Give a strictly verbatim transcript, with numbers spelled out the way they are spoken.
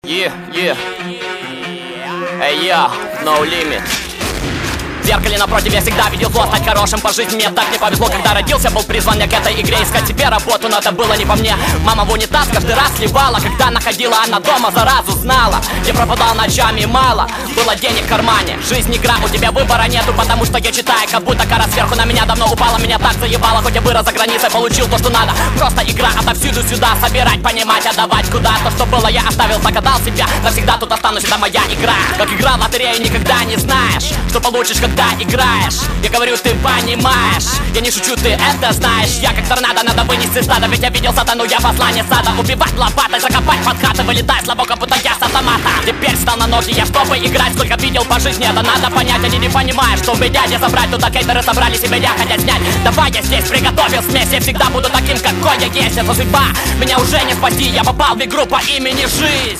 Yeah, yeah. Эй, я, no limit. В зеркале напротив я всегда видел зло. Стать хорошим по жизни мне так не повезло. Когда родился, был призван я к этой игре. Искать себе работу, но это было не по мне. Мама в унитаз каждый раз сливала. Когда находила она дома, заразу знала. Я пропадал ночами мало. Было денег в кармане, жизнь игра, у тебя выбора нету. Потому что я читаю, как будто кара сверху на меня давно упала. Меня так заебало, хоть я вырос за границей, получил то, что надо. Просто игра, отовсюду сюда собирать, понимать, отдавать куда. То, что было, я оставил, загадал себя. Навсегда тут останусь, это моя игра. Как игра в лотерею, никогда не знаешь, что получишь, когда играешь. Я говорю, ты понимаешь. Я не шучу, ты это знаешь. Я как торнадо, надо вынести стадо. Ведь я видел сатану, я посланец ада. Убивать лопатой, закопать под хаты. Вылетай слабо, как будто я с автомата. Теперь встал на ноги, я чтобы играть. Сколько видел по жизни, это надо понять. Они не понимают, что у меня не забрать. Туда кейтеры собрались и меня хотят снять. Давай я здесь приготовил смесь. Я всегда буду таким, какой я есть. Это судьба, меня уже не спасти. Я попал в игру по имени жизнь.